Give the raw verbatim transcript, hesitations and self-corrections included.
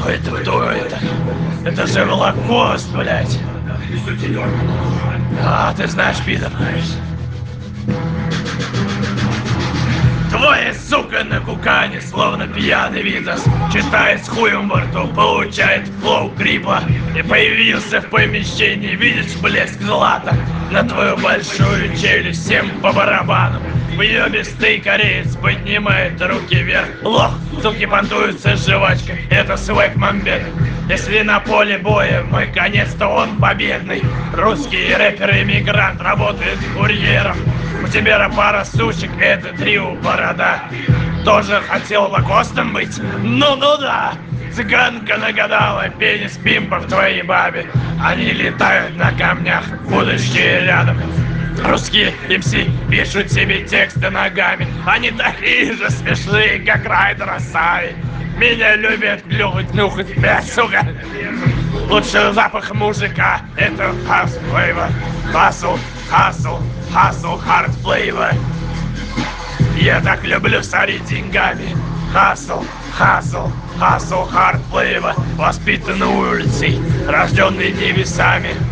Это кто это? Это же Волокост, блядь. А, ты знаешь, пидор. Твоя сука на кукане, словно пьяный Витас, читает с хуем во рту, получает флоу крипа и появился в помещении. Видишь блеск злата на твою большую челюсть, всем по барабану. Въебистый кореец поднимает руки вверх. Лох, суки понтуются с жвачкой, это свек мамбет. Если на поле боя мой конец, то он победный. Русский рэпер-иммигрант работает курьером. У тебя пара сучек, это трио борода. Тоже хотел лакостом быть? Ну-ну да. Цыганка нагадала пенис пимпа в твоей бабе. Они летают на камнях, будущее рядом. Русские эм си пишут себе тексты ногами. Они такие же смешные, как Райдер Асаи. Меня любят клювать, нюхать, блядь, сука. Лучший запах мужика — это house flavor. Hustle, hustle, hustle, hard flavor. Я так люблю сорить деньгами. Hustle, hustle, hustle, hard flavor. Воспитан улицей, рожденный небесами.